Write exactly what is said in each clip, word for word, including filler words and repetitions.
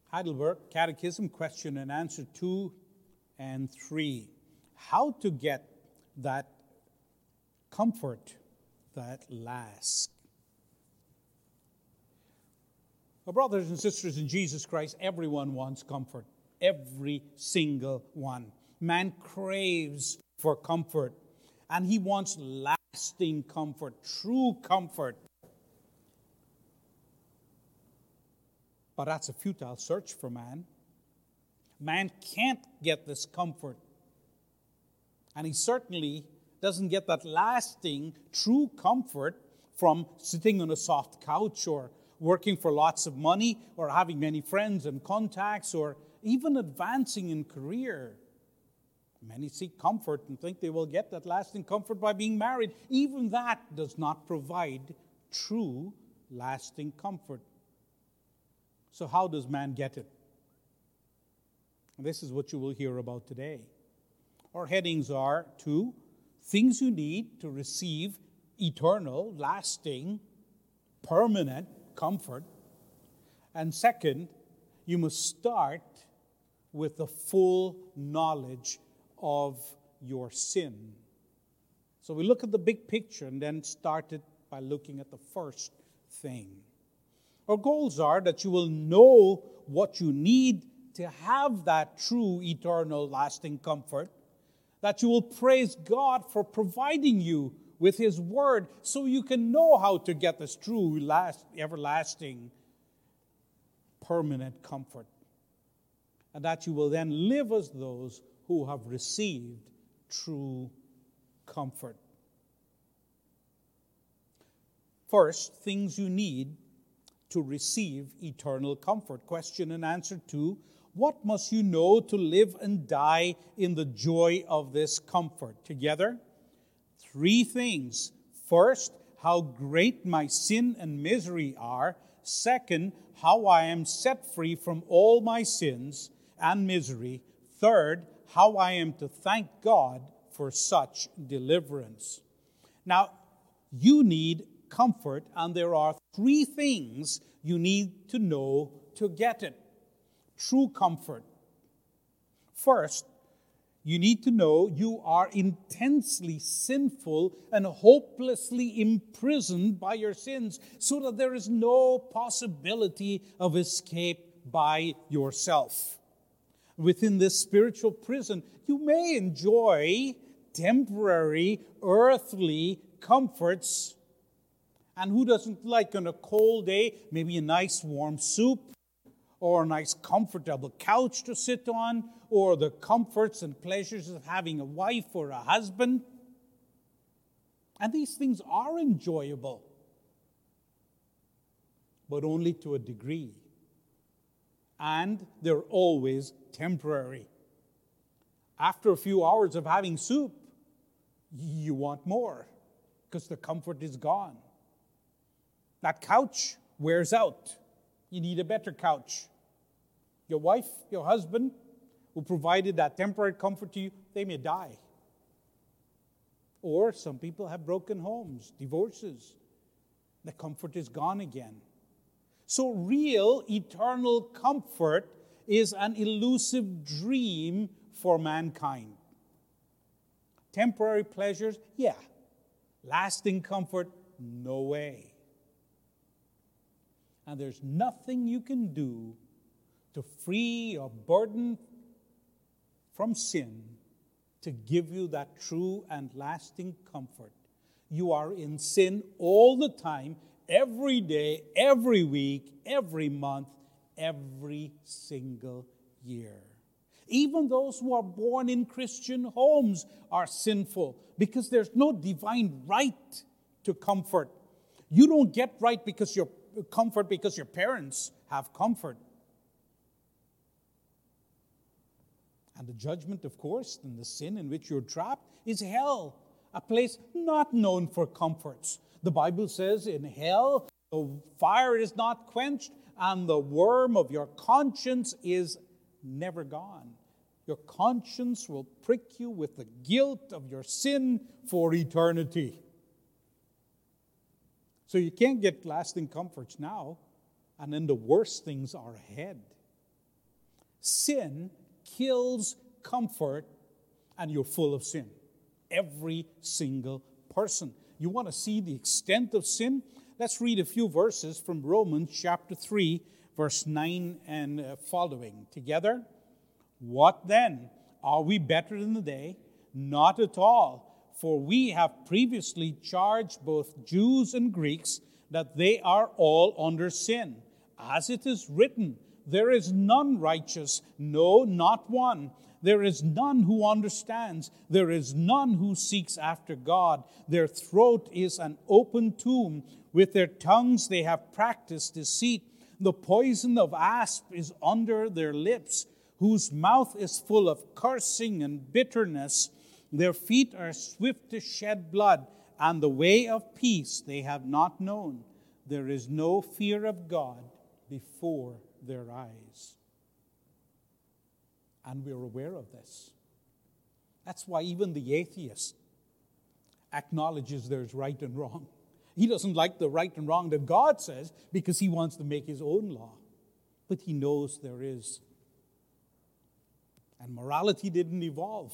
Heidelberg Catechism, question and answer two and three. How to get that comfort that lasts. Well, brothers and sisters in Jesus Christ, everyone wants comfort. Every single one. Man craves for comfort, and he wants lasting comfort, true comfort. But that's a futile search for man. Man can't get this comfort. And he certainly doesn't get that lasting, true comfort from sitting on a soft couch or working for lots of money or having many friends and contacts or even advancing in career. Many seek comfort and think they will get that lasting comfort by being married. Even that does not provide true, lasting comfort. So how does man get it? This is what you will hear about today. Our headings are two, things you need to receive eternal, lasting, permanent comfort. And second, you must start with the full knowledge of your sin. So we look at the big picture and then start it by looking at the first thing. Our goals are that you will know what you need to have that true, eternal, lasting comfort, that you will praise God for providing you with His Word so you can know how to get this true, last, everlasting, permanent comfort, and that you will then live as those who have received true comfort. First, things you need to receive eternal comfort. Question and answer two. What must you know to live and die in the joy of this comfort? Together, three things. First, how great my sin and misery are. Second, how I am set free from all my sins and misery. Third, how I am to thank God for such deliverance. Now, you need comfort, and there are three things you need to know to get it. True comfort. First, you need to know you are intensely sinful and hopelessly imprisoned by your sins, so that there is no possibility of escape by yourself. Within this spiritual prison, you may enjoy temporary, earthly comforts. And who doesn't like on a cold day, maybe a nice warm soup, or a nice comfortable couch to sit on, or the comforts and pleasures of having a wife or a husband? And these things are enjoyable, but only to a degree. And they're always temporary. After a few hours of having soup, you want more, because the comfort is gone. That couch wears out. You need a better couch. Your wife, your husband, who provided that temporary comfort to you, they may die. Or some people have broken homes, divorces. The comfort is gone again. So real, eternal comfort is an elusive dream for mankind. Temporary pleasures, yeah. Lasting comfort, no way. And there's nothing you can do to free your burden from sin to give you that true and lasting comfort. You are in sin all the time, every day, every week, every month, every single year. Even those who are born in Christian homes are sinful because there's no divine right to comfort. You don't get right because you're comfort because your parents have comfort. And the judgment, of course, and the sin in which you're trapped is hell, a place not known for comforts. The Bible says in hell, the fire is not quenched, and the worm of your conscience is never gone. Your conscience will prick you with the guilt of your sin for eternity. So you can't get lasting comforts now, and then the worst things are ahead. Sin kills comfort, and you're full of sin. Every single person. You want to see the extent of sin? Let's read a few verses from Romans chapter three, verse nine and uh, following together. What then? Are we better than the day? Not at all. For we have previously charged both Jews and Greeks that they are all under sin. As it is written, there is none righteous, no, not one. There is none who understands. There is none who seeks after God. Their throat is an open tomb. With their tongues they have practiced deceit. The poison of asp is under their lips, whose mouth is full of cursing and bitterness. Their feet are swift to shed blood, and the way of peace they have not known. There is no fear of God before their eyes. And we're aware of this. That's why even the atheist acknowledges there's right and wrong. He doesn't like the right and wrong that God says because he wants to make his own law. But he knows there is. And morality didn't evolve.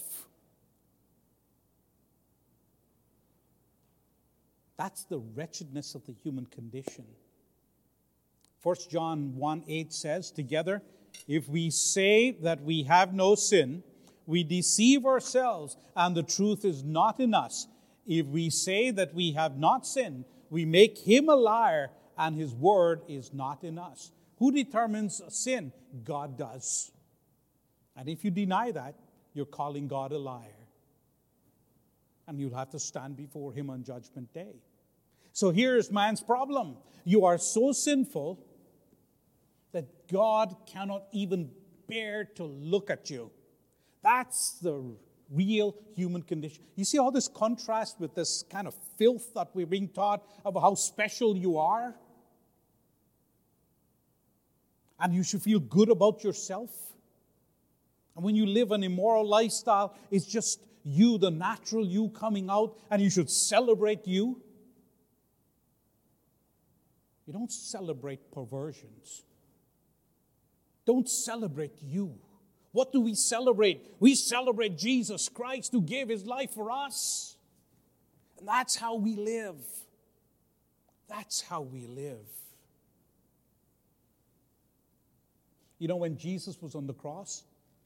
That's the wretchedness of the human condition. First John one eight says, together, if we say that we have no sin, we deceive ourselves, and the truth is not in us. If we say that we have not sinned, we make him a liar, and his word is not in us. Who determines sin? God does. And if you deny that, you're calling God a liar. And you'll have to stand before him on Judgment Day. So here's man's problem. You are so sinful that God cannot even bear to look at you. That's the real human condition. You see all this contrast with this kind of filth that we're being taught of how special you are? And you should feel good about yourself. And when you live an immoral lifestyle, it's just you, the natural you coming out, and you should celebrate you. You don't celebrate perversions. Don't celebrate you. What do we celebrate? We celebrate Jesus Christ who gave his life for us. And that's how we live. That's how we live. You know, when Jesus was on the cross,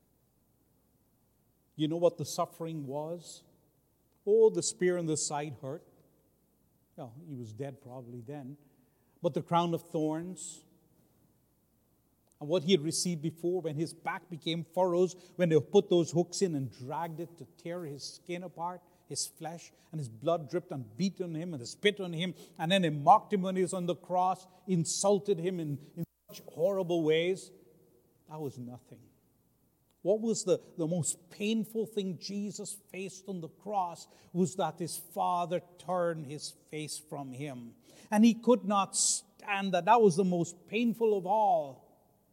you know what the suffering was? Oh, the spear in the side hurt. Well, he was dead probably then. But the crown of thorns, and what he had received before when his back became furrows, when they put those hooks in and dragged it to tear his skin apart, his flesh, and his blood dripped and beat on him and spit on him, and then they mocked him when he was on the cross, insulted him in, in such horrible ways. That was nothing. What was the, the most painful thing Jesus faced on the cross was that his Father turned his face from him. And he could not stand that. That was the most painful of all.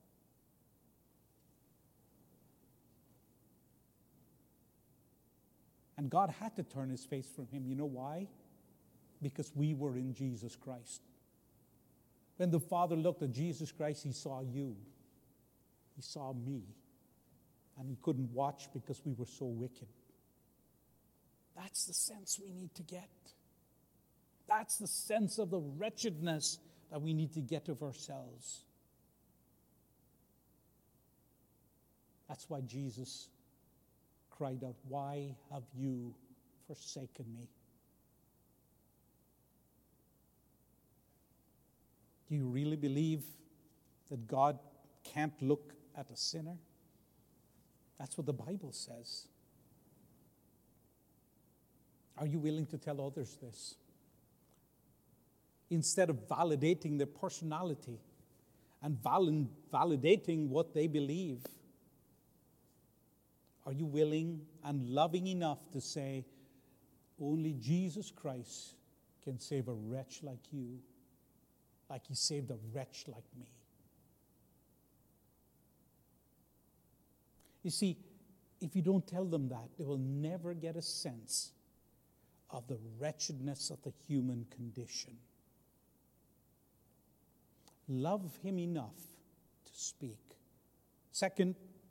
And God had to turn his face from him. You know why? Because we were in Jesus Christ. When the Father looked at Jesus Christ, he saw you. He saw me. And he couldn't watch because we were so wicked. That's the sense we need to get. That's the sense of the wretchedness that we need to get of ourselves. That's why Jesus cried out, "Why have you forsaken me?" Do you really believe that God can't look at a sinner? That's what the Bible says. Are you willing to tell others this? Instead of validating their personality and valid- validating what they believe, are you willing and loving enough to say, only Jesus Christ can save a wretch like you, like he saved a wretch like me? You see, if you don't tell them that, they will never get a sense of the wretchedness of the human condition. Love him enough to speak. Second,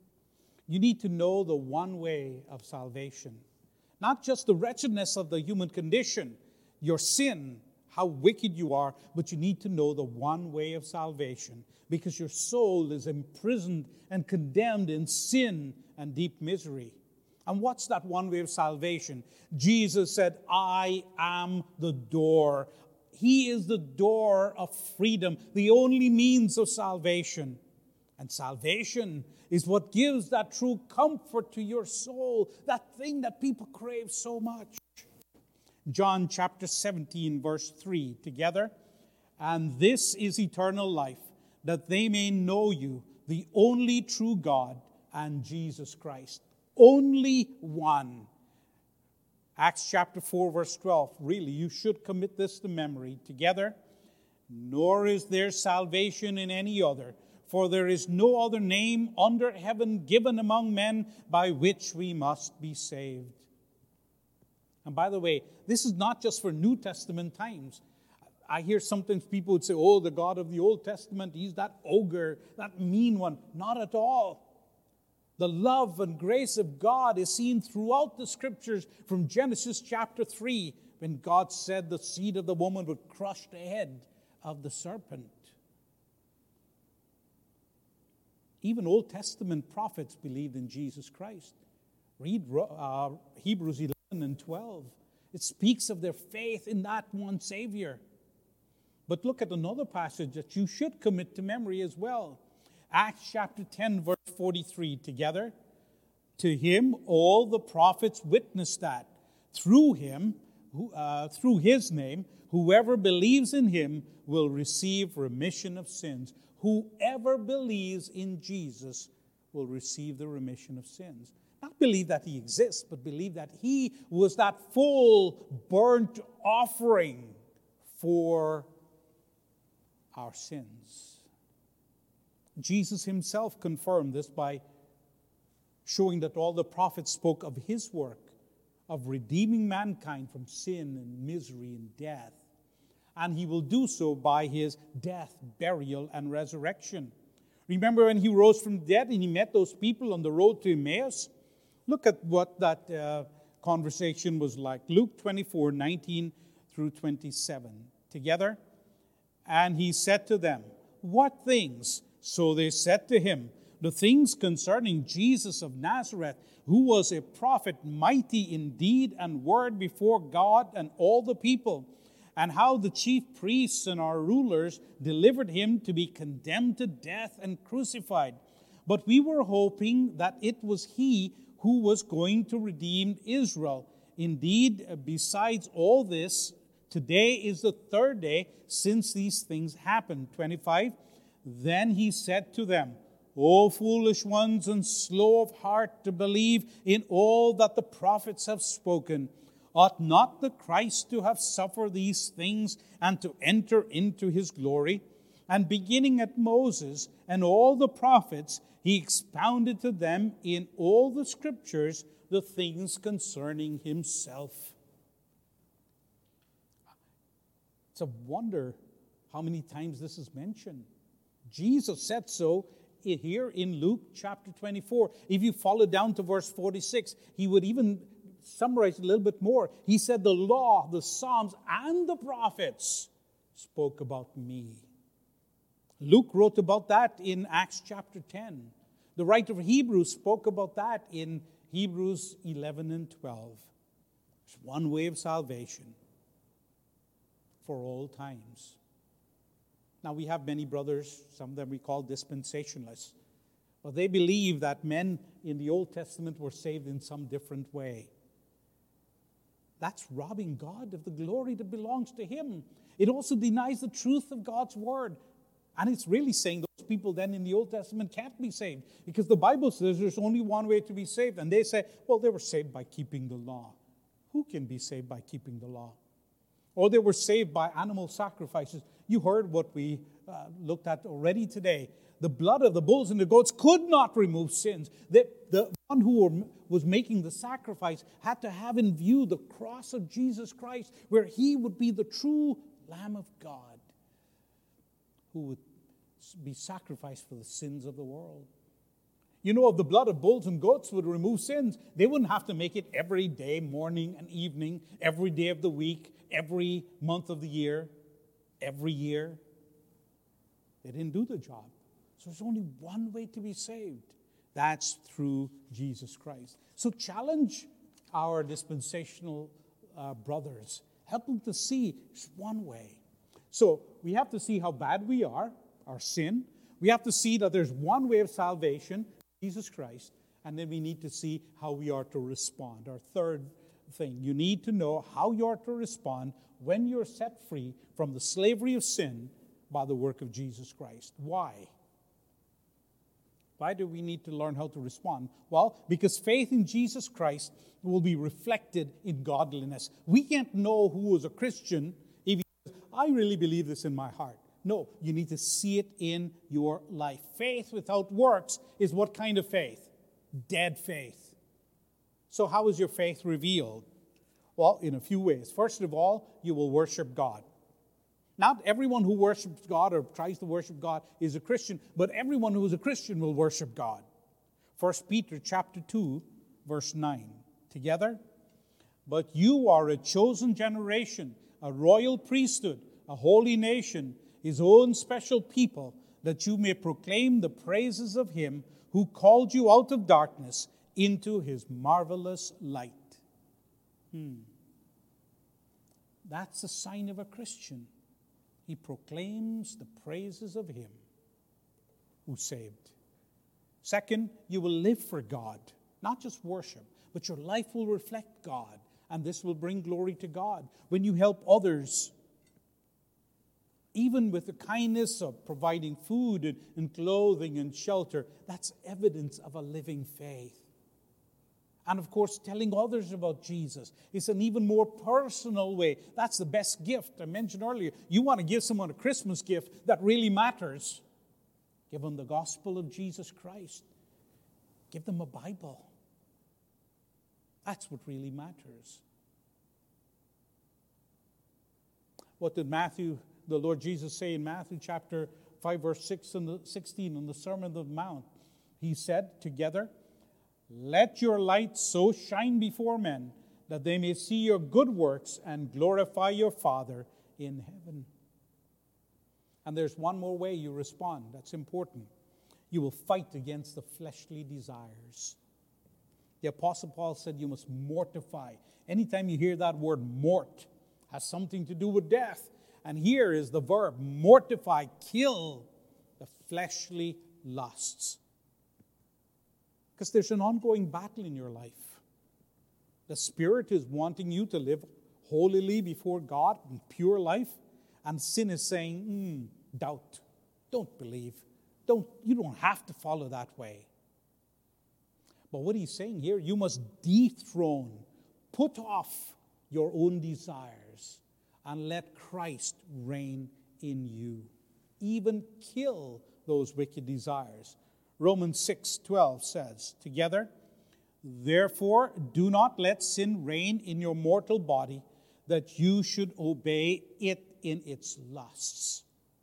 You need to know the one way of salvation. Not just the wretchedness of the human condition, your sin, how wicked you are, but you need to know the one way of salvation, because your soul is imprisoned and condemned in sin and deep misery. And what's that one way of salvation? Jesus said, I am the door. He is the door of freedom, the only means of salvation. And salvation is what gives that true comfort to your soul, that thing that people crave so much. John chapter seventeen, verse three, together. And this is eternal life, that they may know you, the only true God, and Jesus Christ. Only one. Acts chapter four, verse twelve. Really, you should commit this to memory. Together. Nor is there salvation in any other, for there is no other name under heaven given among men by which we must be saved. And by the way, this is not just for New Testament times. I hear sometimes people would say, oh, the God of the Old Testament, he's that ogre, that mean one. Not at all. The love and grace of God is seen throughout the Scriptures, from Genesis chapter three, when God said the seed of the woman would crush the head of the serpent. Even Old Testament prophets believed in Jesus Christ. Read uh, Hebrews eleven and twelve. It speaks of their faith in that one Savior. But look at another passage that you should commit to memory as well. Acts chapter ten, verse forty-three, together. To him all the prophets witness that through him, uh, through his name, whoever believes in him will receive remission of sins. Whoever believes in Jesus will receive the remission of sins. Not believe that he exists, but believe that he was that full burnt offering for our sins. Jesus himself confirmed this by showing that all the prophets spoke of his work of redeeming mankind from sin and misery and death. And he will do so by his death, burial, and resurrection. Remember when he rose from the dead and he met those people on the road to Emmaus? Look at what that uh, conversation was like. Luke twenty-four, nineteen through twenty-seven. Together. And he said to them, what things? So they said to him, the things concerning Jesus of Nazareth, who was a prophet, mighty in deed and word before God and all the people, and how the chief priests and our rulers delivered him to be condemned to death and crucified. But we were hoping that it was he who was going to redeem Israel. Indeed, besides all this, today is the third day since these things happened. twenty-five. Then he said to them, O foolish ones and slow of heart to believe in all that the prophets have spoken. Ought not the Christ to have suffered these things and to enter into his glory? And beginning at Moses and all the prophets, he expounded to them in all the Scriptures the things concerning himself. It's a wonder how many times this is mentioned. Jesus said so here in Luke chapter twenty-four. If you follow down to verse forty-six, he would even summarize a little bit more. He said, the law, the Psalms, and the prophets spoke about me. Luke wrote about that in Acts chapter ten. The writer of Hebrews spoke about that in Hebrews eleven and twelve. There's one way of salvation for all times. Now, we have many brothers, some of them we call dispensationalists. But they believe that men in the Old Testament were saved in some different way. That's robbing God of the glory that belongs to him. It also denies the truth of God's word. And it's really saying those people then in the Old Testament can't be saved. Because the Bible says there's only one way to be saved. And they say, well, they were saved by keeping the law. Who can be saved by keeping the law? Or they were saved by animal sacrifices. You heard what we uh, looked at already today. The blood of the bulls and the goats could not remove sins. The, the one who were, was making the sacrifice had to have in view the cross of Jesus Christ, where he would be the true Lamb of God who would be sacrificed for the sins of the world. You know, if the blood of bulls and goats would remove sins, they wouldn't have to make it every day, morning and evening, every day of the week, every month of the year, every year. They didn't do the job. So there's only one way to be saved. That's through Jesus Christ. So challenge our dispensational uh, brothers. Help them to see it's one way. So we have to see how bad we are, our sin. We have to see that there's one way of salvation, Jesus Christ. And then we need to see how we are to respond. Our third thing, you need to know how you are to respond when you're set free from the slavery of sin by the work of Jesus Christ. Why? Why do we need to learn how to respond? Well, because faith in Jesus Christ will be reflected in godliness. We can't know who is a Christian if he says, I really believe this in my heart. No, you need to see it in your life. Faith without works is what kind of faith? Dead faith. So how is your faith revealed? Well, in a few ways. First of all, you will worship God. Not everyone who worships God or tries to worship God is a Christian, but everyone who is a Christian will worship God. First Peter chapter two, verse nine. Together, but you are a chosen generation, a royal priesthood, a holy nation, his own special people, that you may proclaim the praises of him who called you out of darkness into his marvelous light. Hmm. That's a sign of a Christian. He proclaims the praises of him who saved. Second, you will live for God, not just worship, but your life will reflect God, and this will bring glory to God. When you help others, even with the kindness of providing food and, and clothing and shelter, that's evidence of a living faith. And of course, telling others about Jesus is an even more personal way. That's the best gift. I mentioned earlier, you want to give someone a Christmas gift that really matters. Give them the gospel of Jesus Christ. Give them a Bible. That's what really matters. What did Matthew, the Lord Jesus, say in Matthew chapter five, verse six and sixteen in the Sermon on the Mount? He said together, let your light so shine before men that they may see your good works and glorify your Father in heaven. And there's one more way you respond. That's important. You will fight against the fleshly desires. The Apostle Paul said you must mortify. Anytime you hear that word mort, has something to do with death. And here is the verb, mortify, kill the fleshly lusts. Because there's an ongoing battle in your life. The Spirit is wanting you to live holily before God in pure life. And sin is saying, mm, doubt, don't believe. Don't, you don't have to follow that way. But what he's saying here, you must dethrone, put off your own desires and let Christ reign in you. Even kill those wicked desires. Romans six twelve says, together, therefore do not let sin reign in your mortal body, that you should obey it in its lusts.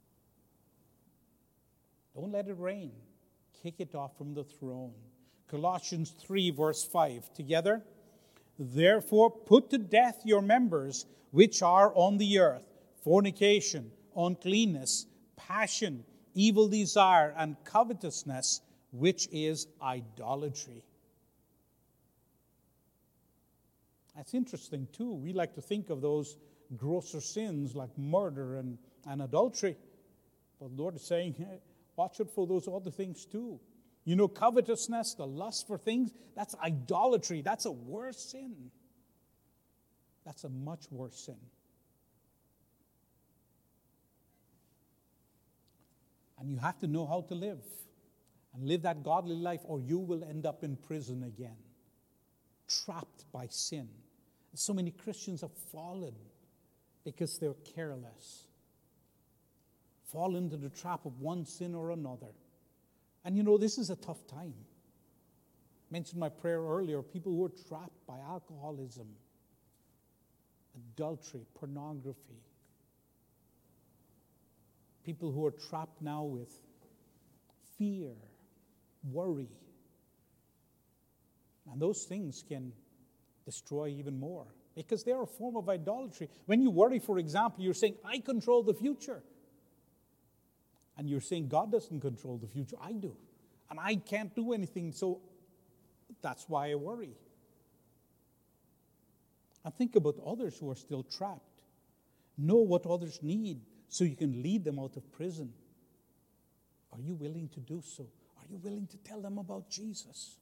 Don't let it reign. Kick it off from the throne. Colossians three, verse five, together, therefore put to death your members which are on the earth, fornication, uncleanness, passion, evil desire, and covetousness, which is idolatry. That's interesting too. We like to think of those grosser sins like murder and, and adultery. But the Lord is saying, hey, watch out for those other things too. You know, covetousness, the lust for things, that's idolatry. That's a worse sin. That's a much worse sin. And you have to know how to live. And live that godly life, or you will end up in prison again. Trapped by sin. So many Christians have fallen because they're careless. Fall into the trap of one sin or another. And you know, this is a tough time. I mentioned my prayer earlier, people who are trapped by alcoholism, adultery, pornography. People who are trapped now with fear, worry, And those things can destroy even more because they're a form of idolatry. When you worry, for example, you're saying, I control the future. And you're saying, God doesn't control the future. I do. And I can't do anything, so that's why I worry. And think about others who are still trapped. Know what others need so you can lead them out of prison. Are you willing to do so? Are you willing to tell them about Jesus?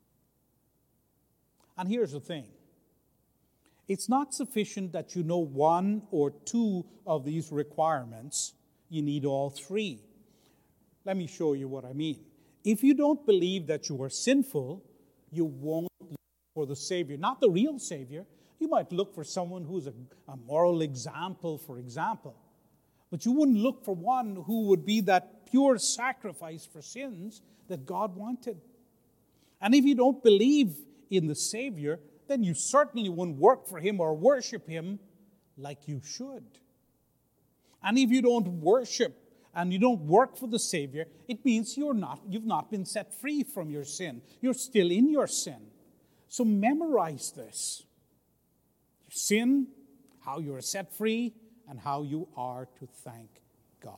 And here's the thing. It's not sufficient that you know one or two of these requirements. You need all three. Let me show you what I mean. If you don't believe that you are sinful, you won't look for the Savior. Not the real Savior. You might look for someone who's a, a moral example, for example. But you wouldn't look for one who would be that pure sacrifice for sins that God wanted. And if you don't believe in the Savior, then you certainly wouldn't work for Him or worship Him like you should. And if you don't worship and you don't work for the Savior, it means you're not, you've not been set free from your sin. You're still in your sin. So memorize this. Your sin, how you are set free, and how you are to thank God.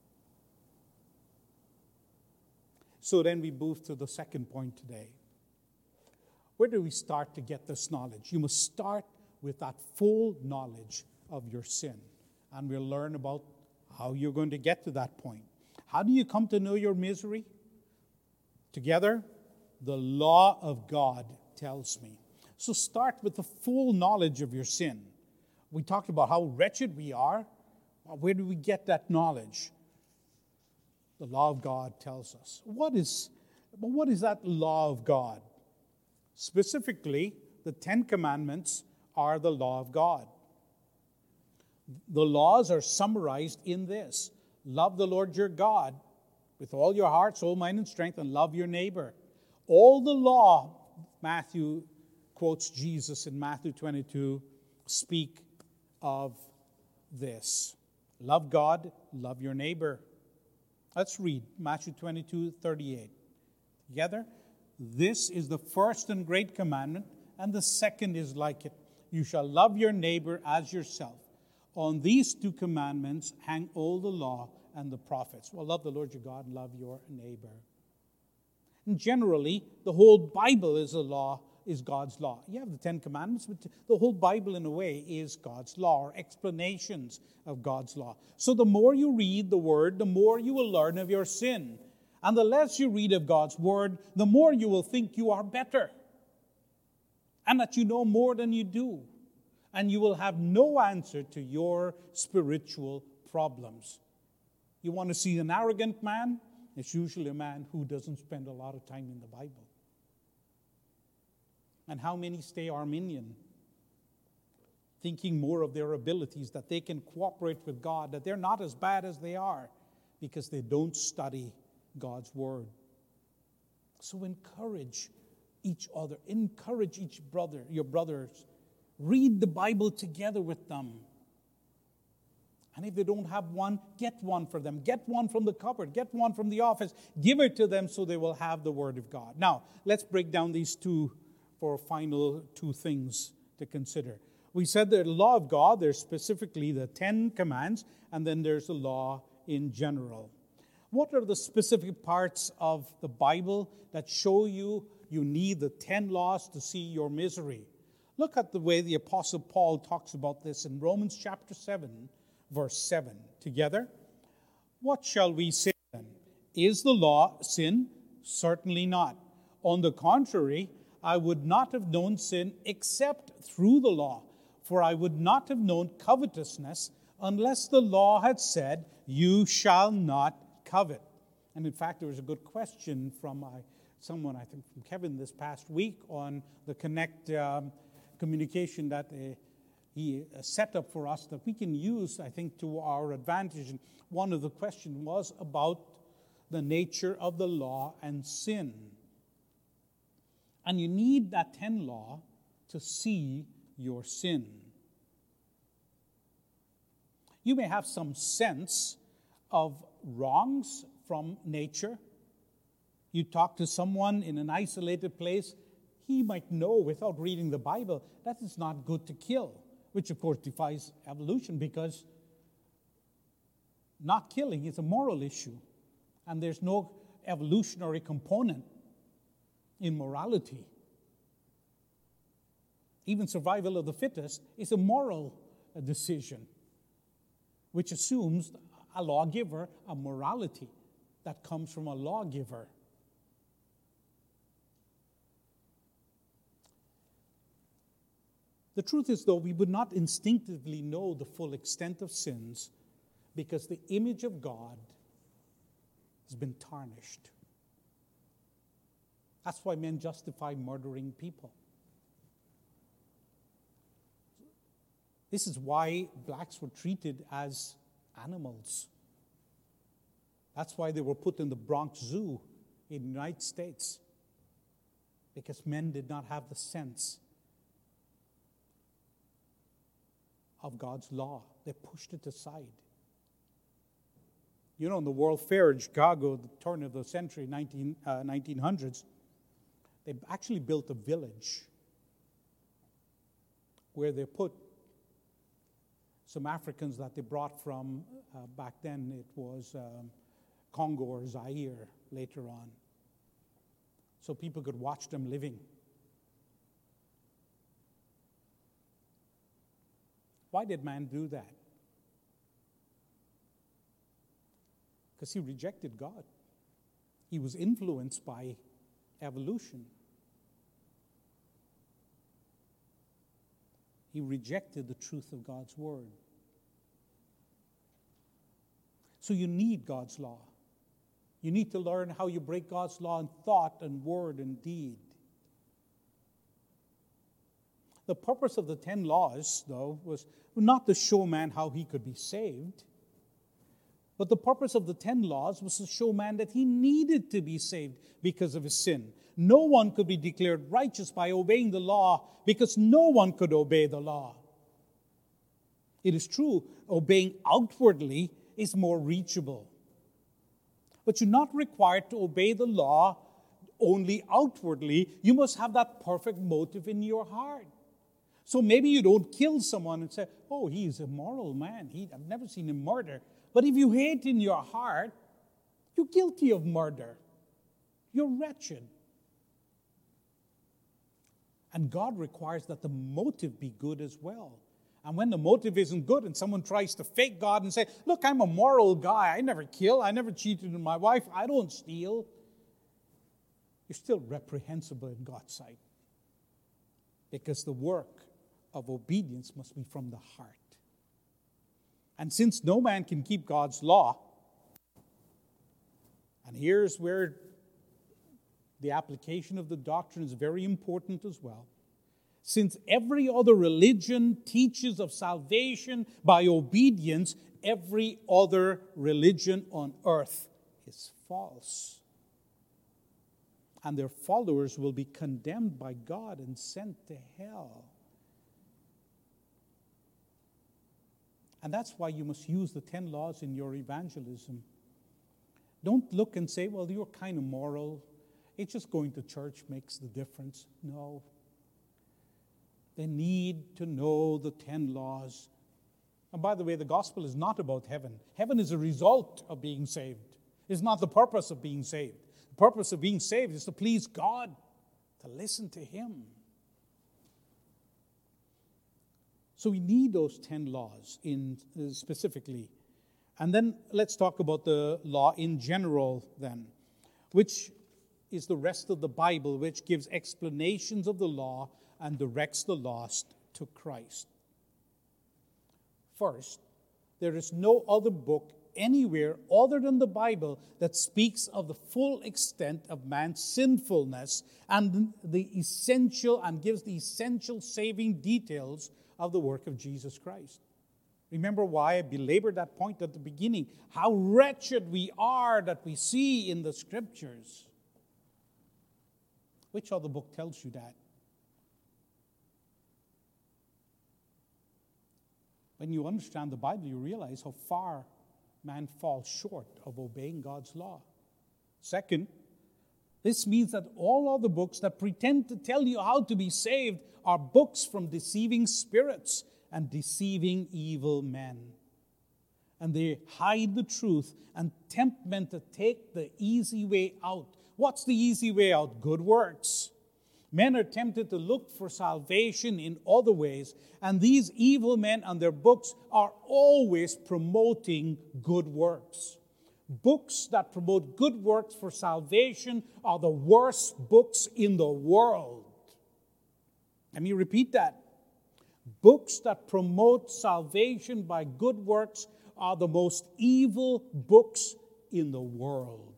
So then we move to the second point today. Where do we start to get this knowledge? You must start with that full knowledge of your sin. And we'll learn about how you're going to get to that point. How do you come to know your misery? Together, the law of God tells me. So start with the full knowledge of your sin. We talked about how wretched we are. Where do we get that knowledge? The law of God tells us. What is, what is that law of God? Specifically, the Ten Commandments are the law of God. The laws are summarized in this. Love the Lord your God with all your heart, soul, mind, and strength, and love your neighbor. All the law, Matthew quotes Jesus in Matthew twenty-two, speak of this. Love God, love your neighbor. Let's read Matthew twenty-two, thirty-eight. Together, this is the first and great commandment, and the second is like it. You shall love your neighbor as yourself. On these two commandments hang all the law and the prophets. Well, love the Lord your God and love your neighbor. And generally, the whole Bible is a law, is God's law. You have the Ten Commandments, but the whole Bible, in a way, is God's law, or explanations of God's law. So the more you read the Word, the more you will learn of your sin. And the less you read of God's Word, the more you will think you are better, and that you know more than you do. And you will have no answer to your spiritual problems. You want to see an arrogant man? It's usually a man who doesn't spend a lot of time in the Bible. And how many stay Arminian, thinking more of their abilities, that they can cooperate with God, that they're not as bad as they are, because they don't study God's Word. So encourage each other. Encourage each brother, your brothers. Read the Bible together with them. And if they don't have one, get one for them. Get one from the cupboard. Get one from the office. Give it to them so they will have the Word of God. Now, let's break down these two for final two things to consider. We said the law of God, there's specifically the Ten Commands, and then there's the law in general. What are the specific parts of the Bible that show you you need the ten laws to see your misery? Look at the way the Apostle Paul talks about this in Romans chapter seven, verse seven. Together, what shall we say then? Is the law sin? Certainly not. On the contrary, I would not have known sin except through the law, for I would not have known covetousness unless the law had said, you shall not covet. And in fact, there was a good question from uh, someone, I think from Kevin this past week, on the Connect um, communication that uh, he uh, set up for us that we can use, I think, to our advantage. And one of the questions was about the nature of the law and sin. And you need that ten law to see your sin. You may have some sense of wrongs from nature. You talk to someone in an isolated place, he might know without reading the Bible that it's not good to kill, which of course defies evolution because not killing is a moral issue, and there's no evolutionary component in morality. Even survival of the fittest is a moral decision, which assumes a lawgiver, a morality that comes from a lawgiver. The truth is, though, we would not instinctively know the full extent of sins because the image of God has been tarnished. That's why men justify murdering people. This is why blacks were treated as animals. That's why they were put in the Bronx Zoo in the United States, because men did not have the sense of God's law. They pushed it aside. You know, in the World Fair in Chicago, the turn of the century, nineteen, uh, nineteen hundreds, they actually built a village where they put some Africans that they brought from, uh, back then it was um, Congo or Zaire later on, so people could watch them living. Why did man do that? Because he rejected God. He was influenced by evolution. He rejected the truth of God's word. So you need God's law. You need to learn how you break God's law in thought and word and deed. The purpose of the ten laws, though, was not to show man how he could be saved, but the purpose of the ten laws was to show man that he needed to be saved because of his sin. No one could be declared righteous by obeying the law because no one could obey the law. It is true, obeying outwardly is more reachable. But you're not required to obey the law only outwardly. You must have that perfect motive in your heart. So maybe you don't kill someone and say, oh, he's a moral man. He, I've never seen him murder. But if you hate in your heart, you're guilty of murder. You're wretched. And God requires that the motive be good as well. And when the motive isn't good and someone tries to fake God and say, look, I'm a moral guy. I never kill. I never cheated on my wife. I don't steal. You're still reprehensible in God's sight. Because the work of obedience must be from the heart. And since no man can keep God's law, and here's where the application of the doctrine is very important as well. Since every other religion teaches of salvation by obedience, every other religion on earth is false. And their followers will be condemned by God and sent to hell. And that's why you must use the ten laws in your evangelism. Don't look and say, well, you're kind of moral. It's just going to church makes the difference. No. They need to know the ten laws. And by the way, the gospel is not about heaven. Heaven is a result of being saved. It's not the purpose of being saved. The purpose of being saved is to please God, to listen to Him. So we need those ten laws in uh, specifically. And then let's talk about the law in general then, which is the rest of the Bible, which gives explanations of the law and directs the lost to Christ. First, there is no other book anywhere other than the Bible that speaks of the full extent of man's sinfulness and the essential and gives the essential saving details of the work of Jesus Christ. Remember why I belabored that point at the beginning, how wretched we are that we see in the Scriptures. Which other book tells you that? When you understand the Bible, you realize how far man falls short of obeying God's law. Second, This means that all other books that pretend to tell you how to be saved are books from deceiving spirits and deceiving evil men. And they hide the truth and tempt men to take the easy way out. What's the easy way out? Good works. Men are tempted to look for salvation in other ways, and these evil men and their books are always promoting good works. Books that promote good works for salvation are the worst books in the world. Let me repeat that. Books that promote salvation by good works are the most evil books in the world.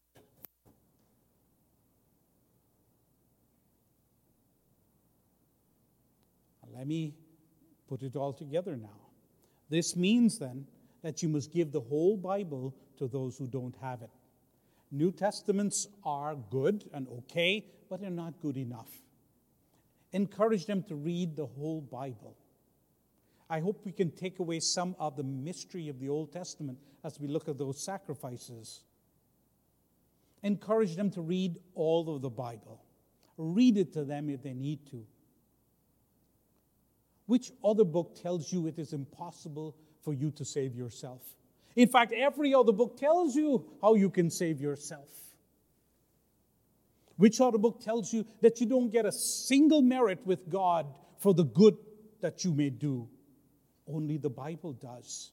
Let me put it all together now. This means then that you must give the whole Bible to those who don't have it. New Testaments are good and okay, but they're not good enough. Encourage them to read the whole Bible. I hope we can take away some of the mystery of the Old Testament as we look at those sacrifices. Encourage them to read all of the Bible. Read it to them if they need to. Which other book tells you it is impossible for you to save yourself? In fact, every other book tells you how you can save yourself. Which other book tells you that you don't get a single merit with God for the good that you may do? Only the Bible does.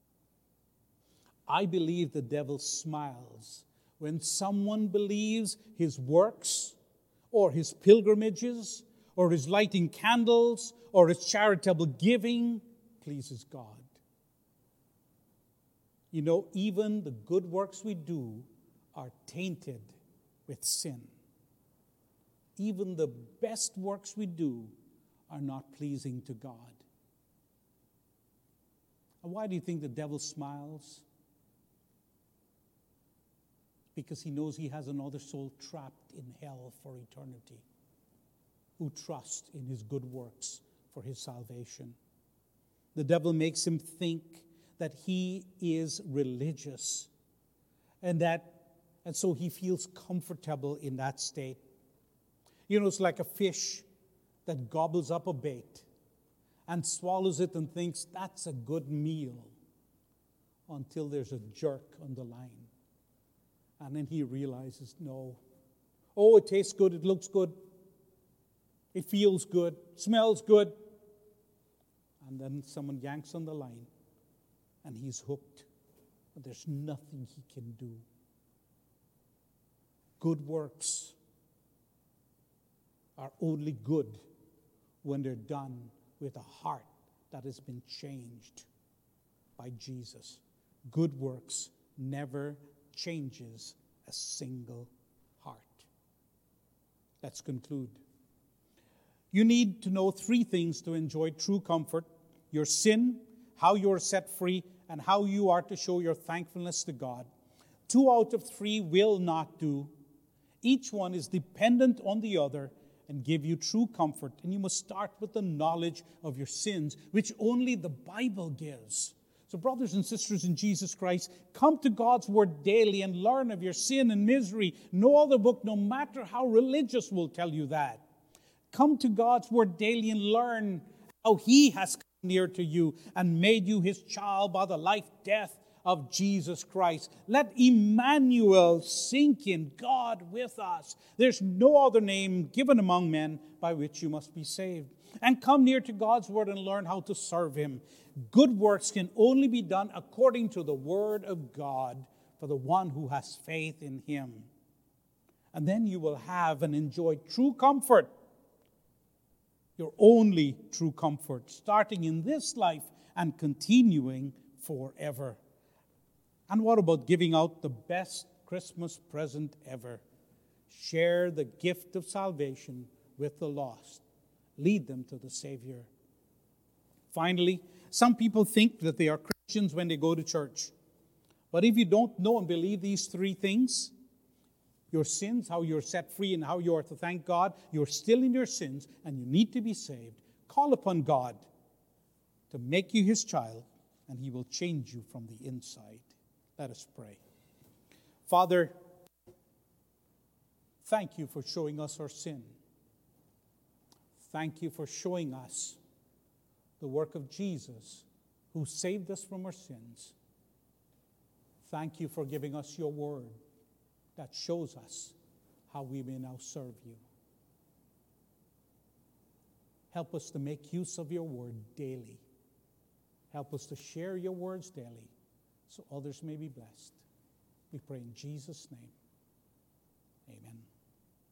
I believe the devil smiles when someone believes his works or his pilgrimages or his lighting candles or his charitable giving pleases God. You know, even the good works we do are tainted with sin. Even the best works we do are not pleasing to God. And why do you think the devil smiles? Because he knows he has another soul trapped in hell for eternity, who trust in his good works for his salvation. The devil makes him think that he is religious, and that, and so he feels comfortable in that state. You know, it's like a fish that gobbles up a bait and swallows it and thinks that's a good meal until there's a jerk on the line. And then he realizes, no. Oh, it tastes good, it looks good, it feels good, smells good. And then someone yanks on the line and he's hooked. But there's nothing he can do. Good works are only good when they're done with a heart that has been changed by Jesus. Good works never changes a single heart. Let's conclude. You need to know three things to enjoy true comfort: your sin, how you are set free, and how you are to show your thankfulness to God. Two out of three will not do. Each one is dependent on the other and give you true comfort. And you must start with the knowledge of your sins, which only the Bible gives. So brothers and sisters in Jesus Christ, come to God's Word daily and learn of your sin and misery. No other book, no matter how religious, will tell you that. Come to God's Word daily and learn how He has come near to you and made you His child by the life, death of Jesus Christ. Let Emmanuel sink in, God with us. There's no other name given among men by which you must be saved. And come near to God's Word and learn how to serve Him. Good works can only be done according to the Word of God for the one who has faith in Him. And then you will have and enjoy true comfort, your only true comfort, starting in this life and continuing forever. And what about giving out the best Christmas present ever? Share the gift of salvation with the lost. Lead them to the Savior. Finally, some people think that they are Christians when they go to church. But if you don't know and believe these three things, your sins, how you're set free, and how you are to thank God, you're still in your sins and you need to be saved. Call upon God to make you His child, and He will change you from the inside. Let us pray. Father, Thank you for showing us our sin. Thank you for showing us the work of Jesus, who saved us from our sins. Thank you for giving us your word that shows us how we may now serve you. Help us to make use of your word daily. Help us to share your words daily so others may be blessed. We pray in Jesus' name. Amen.